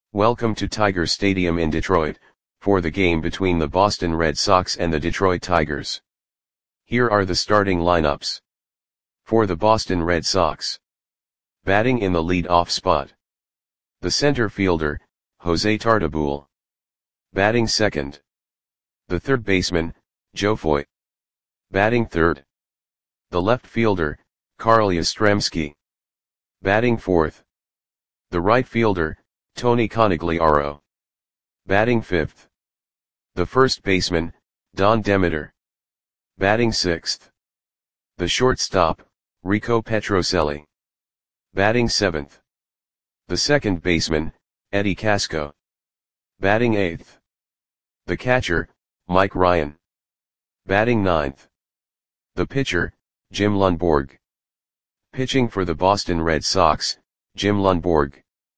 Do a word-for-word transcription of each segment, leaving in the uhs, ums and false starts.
Welcome to Tiger Stadium in Detroit, for the game between the Boston Red Sox and the Detroit Tigers. Here are the starting lineups. For the Boston Red Sox. Batting in the lead-off spot. The center fielder, Jose Tartabull. Batting second. The third baseman, Joe Foy. Batting third. The left fielder, Carl Yastrzemski. Batting fourth. The right fielder, Tony Conigliaro. Batting fifth. The first baseman, Don Demeter. Batting sixth. The shortstop, Rico Petrocelli. Batting seventh. The second baseman, Eddie Casco. Batting eighth. The catcher, Mike Ryan. Batting ninth. The pitcher, Jim Lundborg. Pitching for the Boston Red Sox, Jim Lundborg.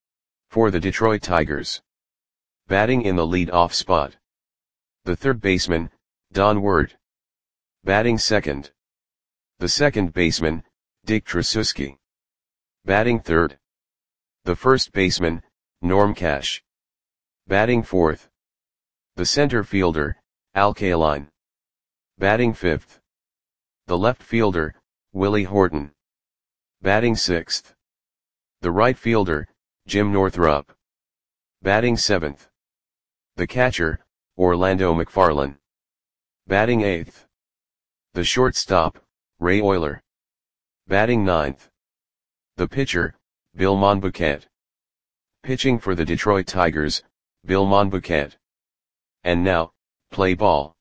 For the Detroit Tigers. Batting in the lead-off spot. The third baseman, Don Ward. Batting second. The second baseman, Dick Tracewski. Batting third. The first baseman, Norm Cash. Batting fourth. The center fielder, Al Kaline. Batting fifth. The left fielder, Willie Horton. Batting sixth. The right fielder, Jim Northrup. Batting seventh. The catcher, Orlando McFarlane. Batting eighth. The shortstop, Ray Oyler. Batting ninth. The pitcher, Bill Monbouquet. Pitching for the Detroit Tigers, Bill Monbouquet. And now, play ball.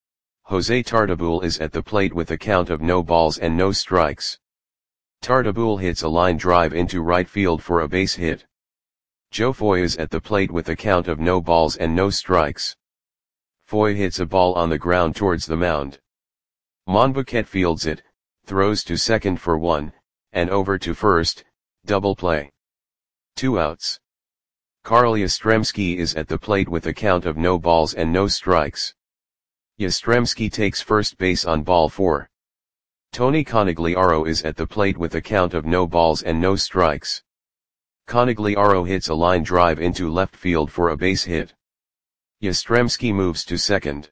Jose Tartabull is at the plate with a count of no balls and no strikes. Tartabull hits a line drive into right field for a base hit. Joe Foy is at the plate with a count of no balls and no strikes. Foy hits a ball on the ground towards the mound. Monbouquet fields it, throws to second for one, and over to first, double play. Two outs. Carl Yastrzemski is at the plate with a count of no balls and no strikes. Yastrzemski takes first base on ball four. Tony Conigliaro is at the plate with a count of no balls and no strikes. Conigliaro hits a line drive into left field for a base hit. Yastrzemski moves to second.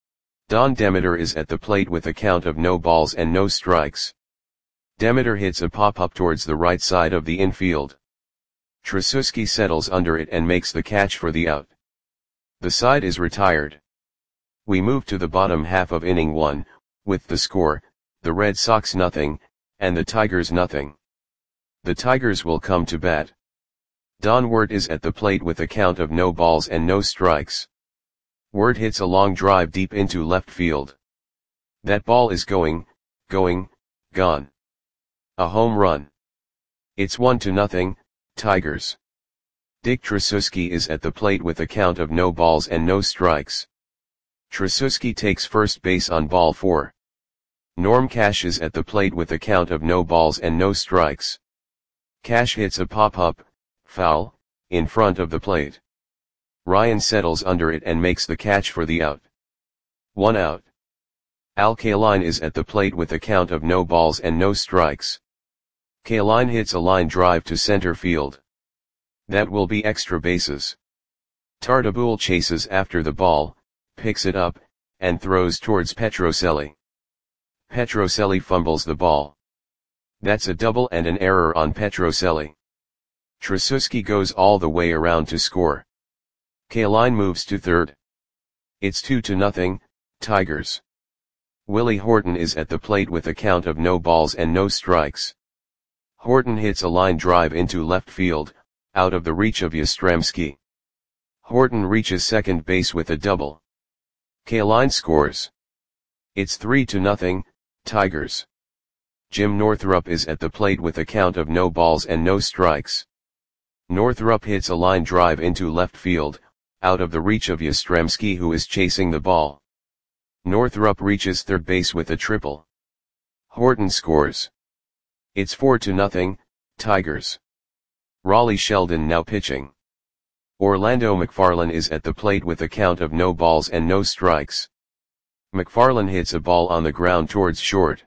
Don Demeter is at the plate with a count of no balls and no strikes. Demeter hits a pop-up towards the right side of the infield. Tracewski settles under it and makes the catch for the out. The side is retired. We move to the bottom half of inning one, with the score, the Red Sox nothing, and the Tigers nothing. The Tigers will come to bat. Don Ward is at the plate with a count of no balls and no strikes. Ward hits a long drive deep into left field. That ball is going, going, gone. A home run. It's one to nothing, Tigers. Dick Tracewski is at the plate with a count of no balls and no strikes. Tracewski takes first base on ball four. Norm Cash is at the plate with a count of no balls and no strikes. Cash hits a pop-up, foul, in front of the plate. Ryan settles under it and makes the catch for the out. One out. Al Kaline is at the plate with a count of no balls and no strikes. Kaline hits a line drive to center field. That will be extra bases. Tartabull chases after the ball, picks it up, and throws towards Petrocelli. Petrocelli fumbles the ball. That's a double and an error on Petrocelli. Tracewski goes all the way around to score. Kaline moves to third. It's two to nothing, Tigers. Willie Horton is at the plate with a count of no balls and no strikes. Horton hits a line drive into left field, out of the reach of Yastrzemski. Horton reaches second base with a double. Kaline scores. It's three to nothing, Tigers. Jim Northrup is at the plate with a count of no balls and no strikes. Northrup hits a line drive into left field, out of the reach of Yastrzemski, who is chasing the ball. Northrup reaches third base with a triple. Horton scores. It's four to nothing, Tigers. Raleigh Sheldon now pitching. Orlando McFarlane is at the plate with a count of no balls and no strikes. McFarlane hits a ball on the ground towards short.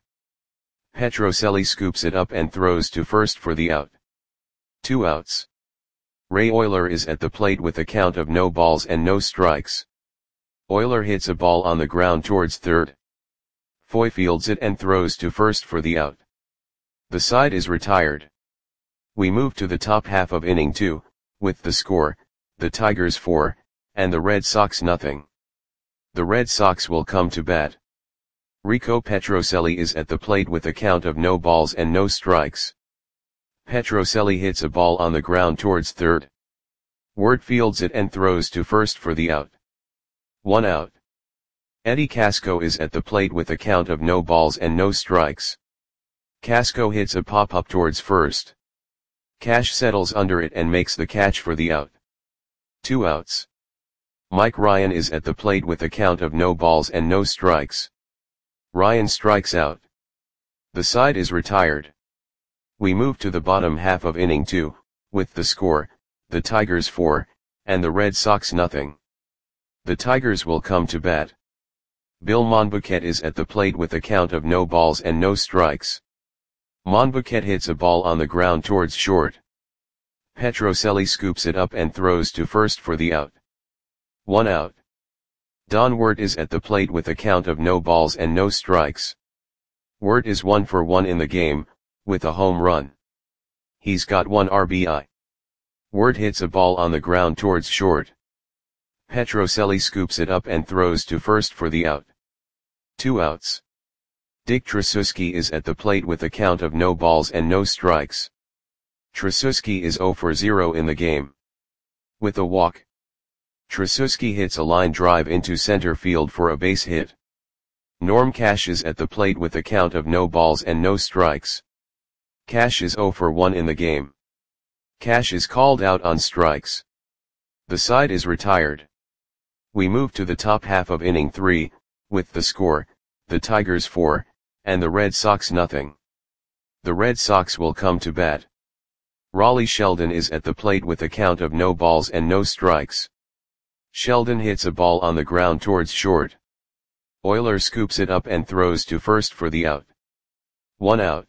Petrocelli scoops it up and throws to first for the out. Two outs. Ray Euler is at the plate with a count of no balls and no strikes. Euler hits a ball on the ground towards third. Foy fields it and throws to first for the out. The side is retired. We move to the top half of inning two, with the score, the Tigers four, and the Red Sox nothing. The Red Sox will come to bat. Rico Petrocelli is at the plate with a count of no balls and no strikes. Petrocelli hits a ball on the ground towards third. Ward fields it and throws to first for the out. One out. Eddie Casco is at the plate with a count of no balls and no strikes. Casco hits a pop-up towards first. Cash settles under it and makes the catch for the out. Two outs. Mike Ryan is at the plate with a count of no balls and no strikes. Ryan strikes out. The side is retired. We move to the bottom half of inning two, with the score, the Tigers four, and the Red Sox nothing. The Tigers will come to bat. Bill Monbouquet is at the plate with a count of no balls and no strikes. Monbouquet hits a ball on the ground towards short. Petrocelli scoops it up and throws to first for the out. One out. Don Wert is at the plate with a count of no balls and no strikes. Wert is one for one in the game, with a home run. He's got one R B I. Wert hits a ball on the ground towards short. Petrocelli scoops it up and throws to first for the out. Two outs. Dick Tracewski is at the plate with a count of no balls and no strikes. Tracewski is zero for zero in the game. With a walk. Tracewski hits a line drive into center field for a base hit. Norm Cash is at the plate with a count of no balls and no strikes. Cash is zero for one in the game. Cash is called out on strikes. The side is retired. We move to the top half of inning three, with the score, the Tigers four, and the Red Sox nothing. The Red Sox will come to bat. Raleigh Sheldon is at the plate with a count of no balls and no strikes. Sheldon hits a ball on the ground towards short. Euler scoops it up and throws to first for the out. One out.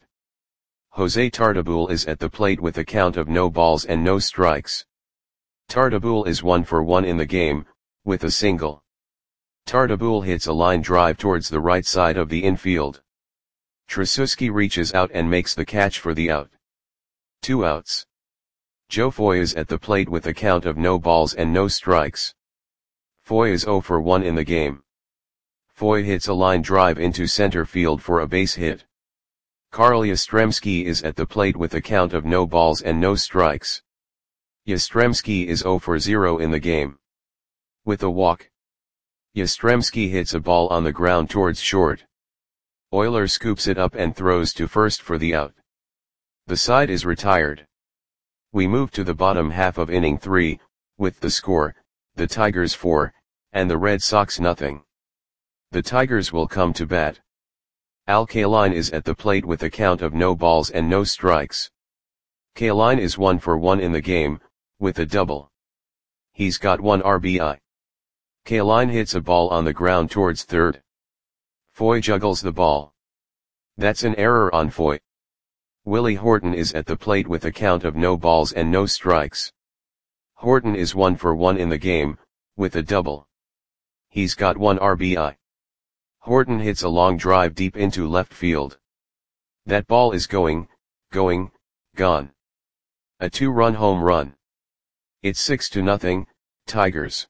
Jose Tartabull is at the plate with a count of no balls and no strikes. Tartabull is one for one in the game, with a single. Tartabull hits a line drive towards the right side of the infield. Tracewski reaches out and makes the catch for the out. Two outs. Joe Foy is at the plate with a count of no balls and no strikes. Foy is zero for one in the game. Foy hits a line drive into center field for a base hit. Carl Yastrzemski is at the plate with a count of no balls and no strikes. Yastrzemski is zero for zero in the game. With a walk. Yastrzemski hits a ball on the ground towards short. Euler scoops it up and throws to first for the out. The side is retired. We move to the bottom half of inning three, with the score, the Tigers four, and the Red Sox nothing. The Tigers will come to bat. Al Kaline is at the plate with a count of no balls and no strikes. Kaline is one for one in the game, with a double. He's got one R B I. Kaline hits a ball on the ground towards third. Foy juggles the ball. That's an error on Foy. Willie Horton is at the plate with a count of no balls and no strikes. Horton is one for one in the game, with a double. He's got one R B I. Horton hits a long drive deep into left field. That ball is going, going, gone. A two-run home run. It's six to nothing, Tigers.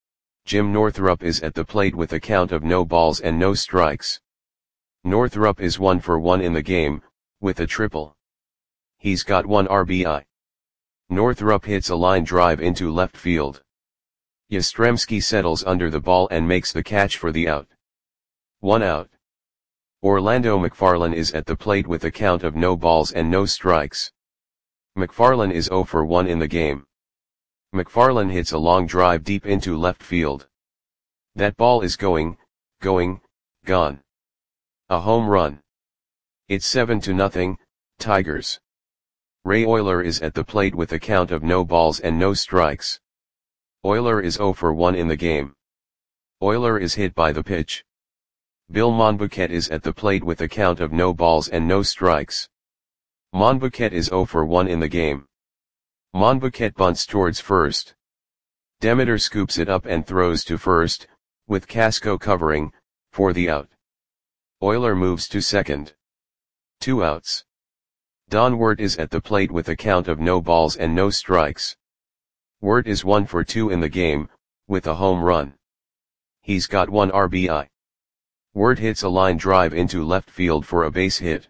Jim Northrup is at the plate with a count of no balls and no strikes. Northrup is one for one in the game, with a triple. He's got one R B I. Northrup hits a line drive into left field. Yastrzemski settles under the ball and makes the catch for the out. One out. Orlando McFarlane is at the plate with a count of no balls and no strikes. McFarlane is zero for one in the game. McFarlane hits a long drive deep into left field. That ball is going, going, gone. A home run. It's seven to nothing, Tigers. Ray Euler is at the plate with a count of no balls and no strikes. Euler is zero for one in the game. Euler is hit by the pitch. Bill Monbouquet is at the plate with a count of no balls and no strikes. Monbouquet is zero for one in the game. Monbuquet bunts towards first. Demeter scoops it up and throws to first, with Casco covering, for the out. Euler moves to second. Two outs. Don Wirt is at the plate with a count of no balls and no strikes. Wirt is one for two in the game, with a home run. He's got one R B I. Wirt hits a line drive into left field for a base hit.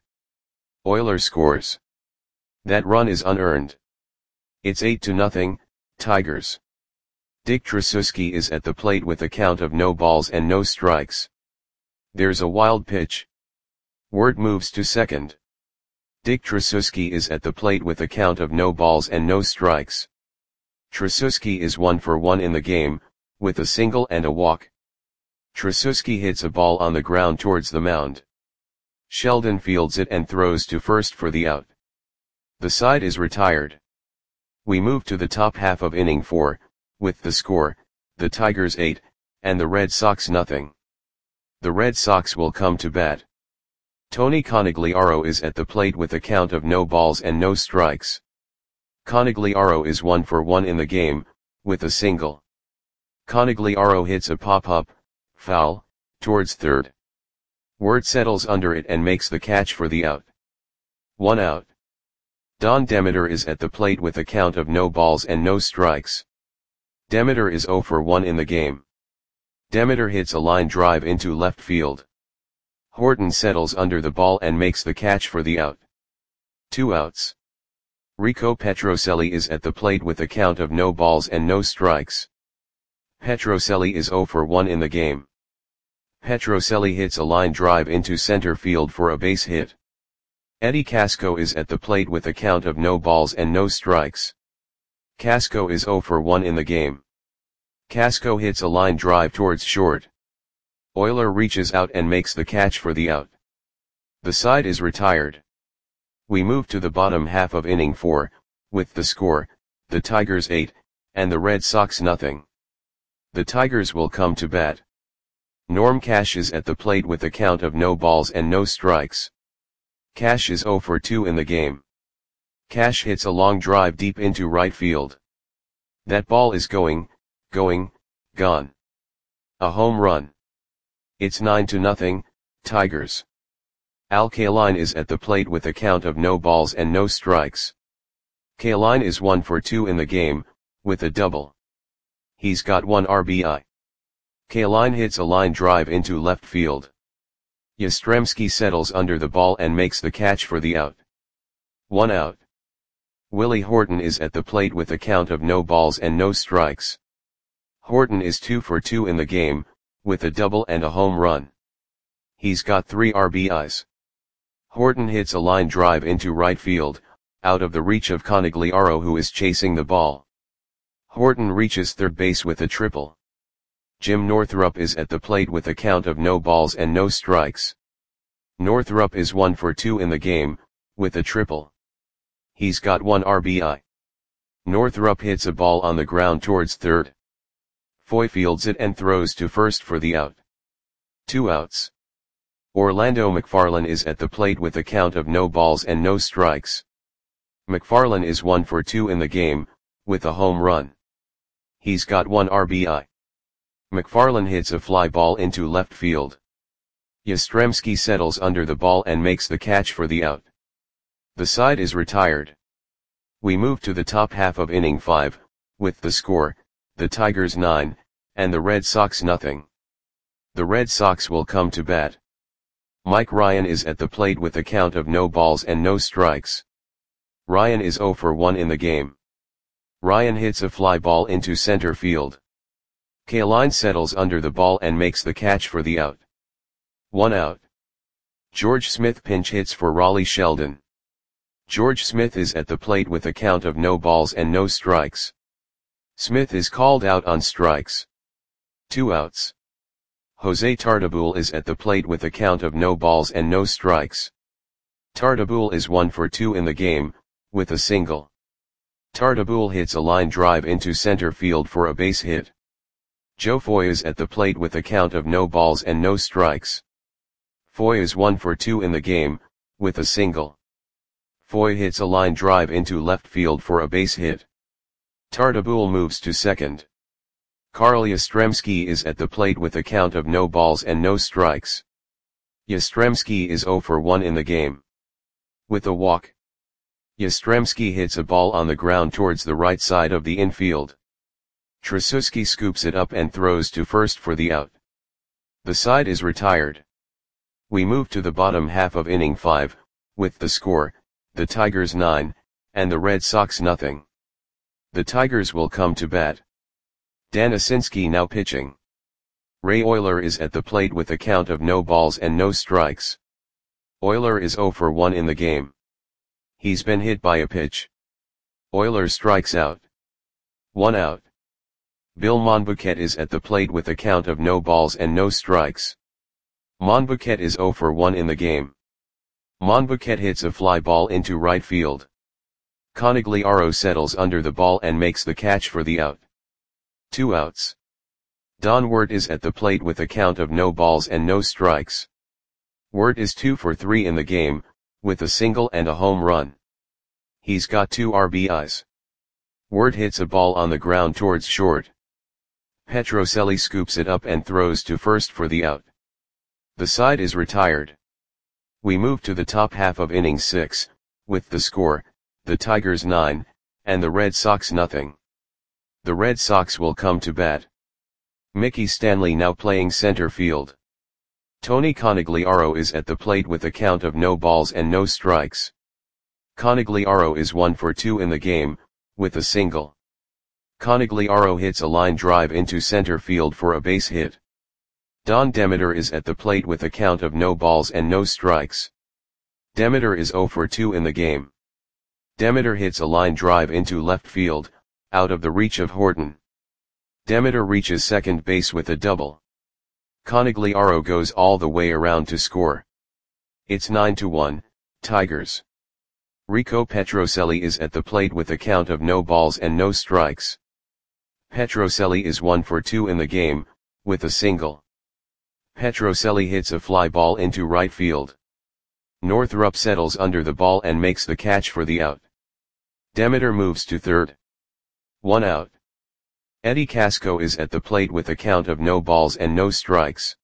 Euler scores. That run is unearned. It's eight to nothing, Tigers. Dick Tracewski is at the plate with a count of no balls and no strikes. There's a wild pitch. Wirt moves to second. Dick Tracewski is at the plate with a count of no balls and no strikes. Tracewski is one for one in the game, with a single and a walk. Tracewski hits a ball on the ground towards the mound. Sheldon fields it and throws to first for the out. The side is retired. We move to the top half of inning four, with the score, the Tigers eight, and the Red Sox nothing. The Red Sox will come to bat. Tony Conigliaro is at the plate with a count of no balls and no strikes. Conigliaro is one for one in the game, with a single. Conigliaro hits a pop-up, foul, towards third. Wirt settles under it and makes the catch for the out. One out. Don Demeter is at the plate with a count of no balls and no strikes. Demeter is zero for one in the game. Demeter hits a line drive into left field. Horton settles under the ball and makes the catch for the out. Two outs. Rico Petrocelli is at the plate with a count of no balls and no strikes. Petrocelli is zero for one in the game. Petrocelli hits a line drive into center field for a base hit. Eddie Casco is at the plate with a count of no balls and no strikes. Casco is zero for one in the game. Casco hits a line drive towards short. Euler reaches out and makes the catch for the out. The side is retired. We move to the bottom half of inning four, with the score, the Tigers eight, and the Red Sox nothing. The Tigers will come to bat. Norm Cash is at the plate with a count of no balls and no strikes. Cash is zero for two in the game. Cash hits a long drive deep into right field. That ball is going, going, gone. A home run. It's nine to nothing, Tigers. Al Kaline is at the plate with a count of no balls and no strikes. Kaline is one for two in the game, with a double. He's got one R B I. Kaline hits a line drive into left field. Yastrzemski settles under the ball and makes the catch for the out. One out. Willie Horton is at the plate with a count of no balls and no strikes. Horton is two for two in the game, with a double and a home run. He's got three R B Is. Horton hits a line drive into right field, out of the reach of Conigliaro who is chasing the ball. Horton reaches third base with a triple. Jim Northrup is at the plate with a count of no balls and no strikes. Northrup is one for two in the game, with a triple. He's got one R B I. Northrup hits a ball on the ground towards third. Foy fields it and throws to first for the out. Two outs. Orlando McFarlane is at the plate with a count of no balls and no strikes. McFarlane is one for two in the game, with a home run. He's got one R B I. McFarlane hits a fly ball into left field. Yastrzemski settles under the ball and makes the catch for the out. The side is retired. We move to the top half of inning five, with the score, the Tigers nine, and the Red Sox nothing. The Red Sox will come to bat. Mike Ryan is at the plate with a count of no balls and no strikes. Ryan is zero for one in the game. Ryan hits a fly ball into center field. Kaline settles under the ball and makes the catch for the out. One out. George Smith pinch hits for Raleigh Sheldon. George Smith is at the plate with a count of no balls and no strikes. Smith is called out on strikes. Two outs. Jose Tartabull is at the plate with a count of no balls and no strikes. Tartabull is one for two in the game, with a single. Tartabull hits a line drive into center field for a base hit. Joe Foy is at the plate with a count of no balls and no strikes. Foy is one for two in the game, with a single. Foy hits a line drive into left field for a base hit. Tartabull moves to second. Karl Yastrzemski is at the plate with a count of no balls and no strikes. Yastrzemski is zero for one in the game. With a walk, Yastrzemski hits a ball on the ground towards the right side of the infield. Tracewski scoops it up and throws to first for the out. The side is retired. We move to the bottom half of inning five, with the score, the Tigers nine, and the Red Sox nothing. The Tigers will come to bat. Daniszynski now pitching. Ray Oyler is at the plate with a count of no balls and no strikes. Oyler is zero for one in the game. He's been hit by a pitch. Oyler strikes out. One out. Bill Monbouquet is at the plate with a count of no balls and no strikes. Monbouquet is zero for one in the game. Monbouquet hits a fly ball into right field. Conigliaro settles under the ball and makes the catch for the out. Two outs. Don Wirt is at the plate with a count of no balls and no strikes. Wirt is two for three in the game, with a single and a home run. He's got two R B Is. Wirt hits a ball on the ground towards short. Petrocelli scoops it up and throws to first for the out. The side is retired. We move to the top half of inning six, with the score, the Tigers nine, and the Red Sox nothing. The Red Sox will come to bat. Mickey Stanley now playing center field. Tony Conigliaro is at the plate with a count of no balls and no strikes. Conigliaro is one for two in the game, with a single. Conigliaro hits a line drive into center field for a base hit. Don Demeter is at the plate with a count of no balls and no strikes. Demeter is zero for two in the game. Demeter hits a line drive into left field, out of the reach of Horton. Demeter reaches second base with a double. Conigliaro goes all the way around to score. It's nine to one, Tigers. Rico Petrocelli is at the plate with a count of no balls and no strikes. Petrocelli is one for two in the game, with a single. Petrocelli hits a fly ball into right field. Northrup settles under the ball and makes the catch for the out. Demeter moves to third. One out. Eddie Casco is at the plate with a count of no balls and no strikes.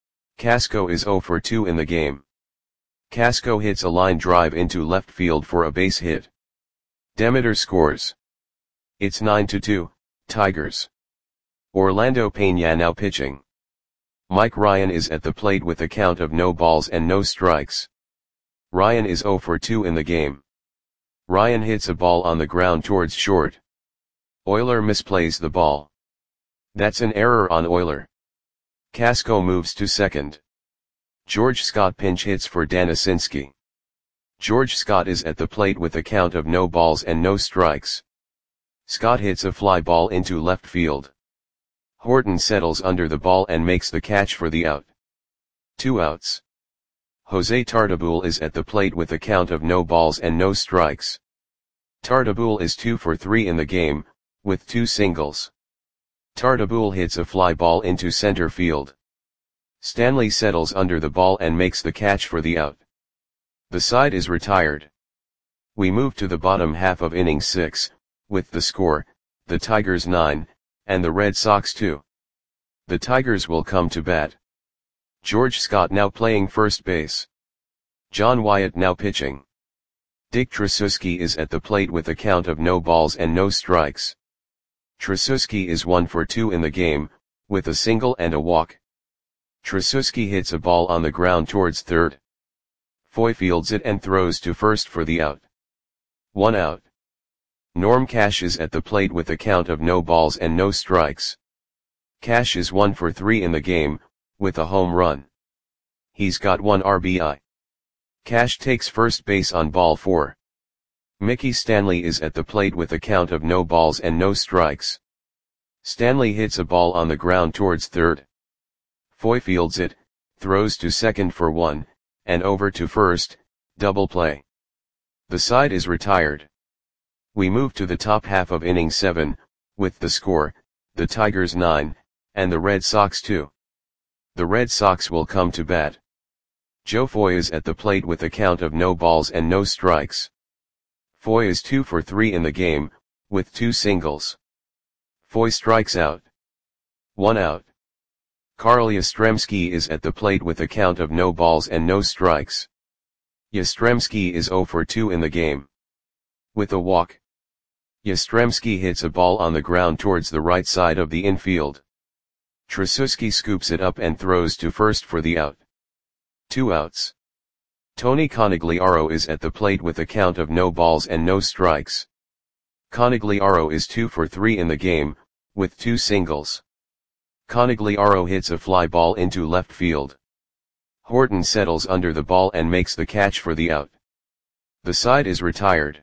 Casco is zero for two in the game. Casco hits a line drive into left field for a base hit. Demeter scores. It's nine to two, Tigers. Orlando Peña now pitching. Mike Ryan is at the plate with a count of no balls and no strikes. Ryan is zero for two in the game. Ryan hits a ball on the ground towards short. Oyler misplays the ball. That's an error on Oyler. Casco moves to second. George Scott pinch hits for Daniszynski. George Scott is at the plate with a count of no balls and no strikes. Scott hits a fly ball into left field. Horton settles under the ball and makes the catch for the out. Two outs. Jose Tartabull is at the plate with a count of no balls and no strikes. Tartabull is two for three in the game, with two singles. Tartabull hits a fly ball into center field. Stanley settles under the ball and makes the catch for the out. The side is retired. We move to the bottom half of inning six, with the score, the Tigers nine, and the Red Sox two. The Tigers will come to bat. George Scott now playing first base. John Wyatt now pitching. Dick Tracewski is at the plate with a count of no balls and no strikes. Tracewski is one for two in the game, with a single and a walk. Tracewski hits a ball on the ground towards third. Foy fields it and throws to first for the out. One out. Norm Cash is at the plate with a count of no balls and no strikes. Cash is one for three in the game, with a home run. He's got one R B I. Cash takes first base on ball four. Mickey Stanley is at the plate with a count of no balls and no strikes. Stanley hits a ball on the ground towards third. Foy fields it, throws to second for one, and over to first, double play. The side is retired. We move to the top half of inning seven, with the score, the Tigers nine, and the Red Sox two. The Red Sox will come to bat. Joe Foy is at the plate with a count of no balls and no strikes. Foy is two for three in the game, with two singles. Foy strikes out. One out. Karl Yastrzemski is at the plate with a count of no balls and no strikes. Yastrzemski is zero for two in the game. With a walk, Yastrzemski hits a ball on the ground towards the right side of the infield. Tracewski scoops it up and throws to first for the out. Two outs. Tony Conigliaro is at the plate with a count of no balls and no strikes. Conigliaro is two for three in the game, with two singles. Conigliaro hits a fly ball into left field. Horton settles under the ball and makes the catch for the out. The side is retired.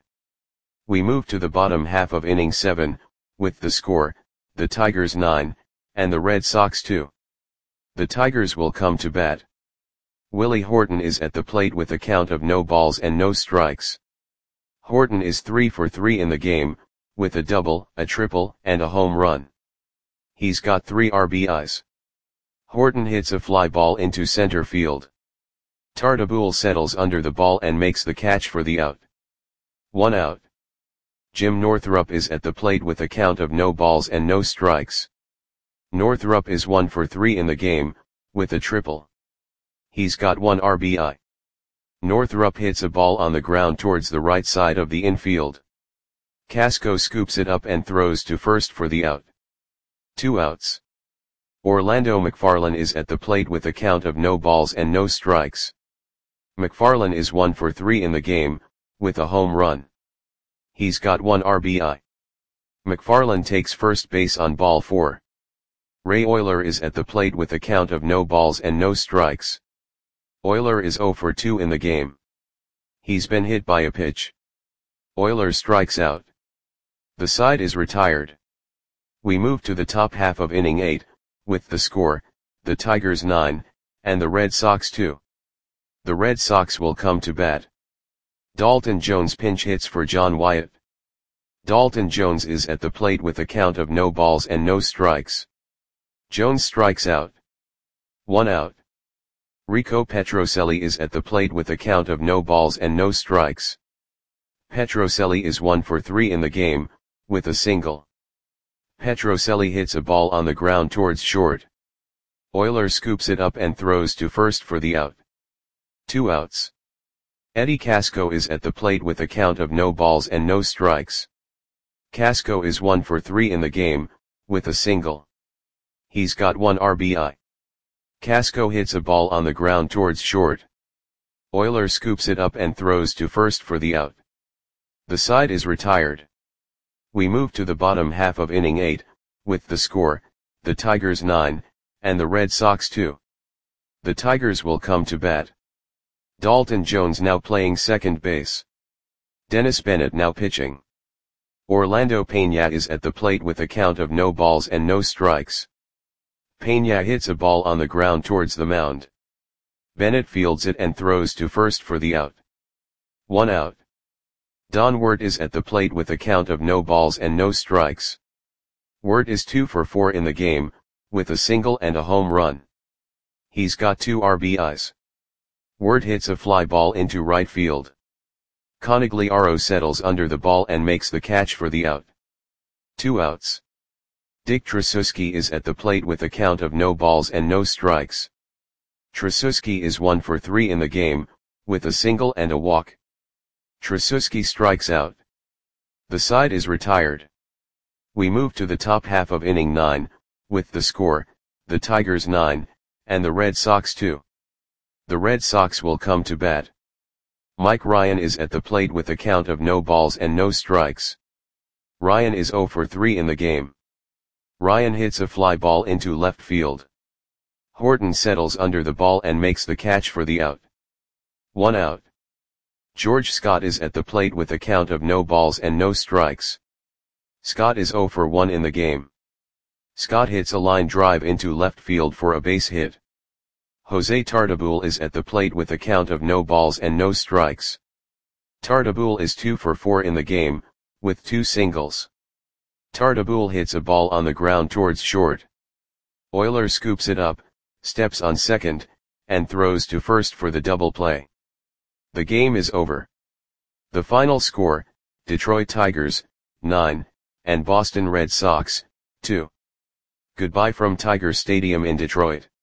We move to the bottom half of inning seven, with the score, the Tigers nine, and the Red Sox two. The Tigers will come to bat. Willie Horton is at the plate with a count of no balls and no strikes. Horton is three for three in the game, with a double, a triple, and a home run. He's got three R B Is. Horton hits a fly ball into center field. Tartabull settles under the ball and makes the catch for the out. One out. Jim Northrup is at the plate with a count of no balls and no strikes. Northrup is one for three in the game, with a triple. He's got one R B I. Northrup hits a ball on the ground towards the right side of the infield. Casco scoops it up and throws to first for the out. Two outs. Orlando McFarlane is at the plate with a count of no balls and no strikes. McFarlane is one for three in the game, with a home run. He's got one R B I. McFarlane takes first base on ball four. Ray Oyler is at the plate with a count of no balls and no strikes. Oyler is zero for two in the game. He's been hit by a pitch. Oyler strikes out. The side is retired. We move to the top half of inning eight, with the score, the Tigers nine, and the Red Sox two. The Red Sox will come to bat. Dalton Jones pinch hits for John Wyatt. Dalton Jones is at the plate with a count of no balls and no strikes. Jones strikes out. One out. Rico Petrocelli is at the plate with a count of no balls and no strikes. Petrocelli is one for three in the game, with a single. Petrocelli hits a ball on the ground towards short. Oyler scoops it up and throws to first for the out. Two outs. Eddie Casco is at the plate with a count of no balls and no strikes. Casco is one for three in the game, with a single. He's got one R B I. Casco hits a ball on the ground towards short. Oyler scoops it up and throws to first for the out. The side is retired. We move to the bottom half of inning eight, with the score, the Tigers nine, and the Red Sox two. The Tigers will come to bat. Dalton Jones now playing second base. Dennis Bennett now pitching. Orlando Peña is at the plate with a count of no balls and no strikes. Peña hits a ball on the ground towards the mound. Bennett fields it and throws to first for the out. One out. Don Wirt is at the plate with a count of no balls and no strikes. Wirt is two for four in the game, with a single and a home run. He's got two R B Is. Wirt hits a fly ball into right field. Conigliaro settles under the ball and makes the catch for the out. Two outs. Dick Tracewski is at the plate with a count of no balls and no strikes. Tracewski is one for three in the game, with a single and a walk. Tracewski strikes out. The side is retired. We move to the top half of inning nine, with the score, the Tigers nine, and the Red Sox two. The Red Sox will come to bat. Mike Ryan is at the plate with a count of no balls and no strikes. Ryan is zero for three in the game. Ryan hits a fly ball into left field. Horton settles under the ball and makes the catch for the out. One out. George Scott is at the plate with a count of no balls and no strikes. Scott is zero for one in the game. Scott hits a line drive into left field for a base hit. Jose Tartabull is at the plate with a count of no balls and no strikes. Tartabull is two for four in the game, with two singles. Tartabull hits a ball on the ground towards short. Oyler scoops it up, steps on second, and throws to first for the double play. The game is over. The final score, Detroit Tigers, nine, and Boston Red Sox, two. Goodbye from Tiger Stadium in Detroit.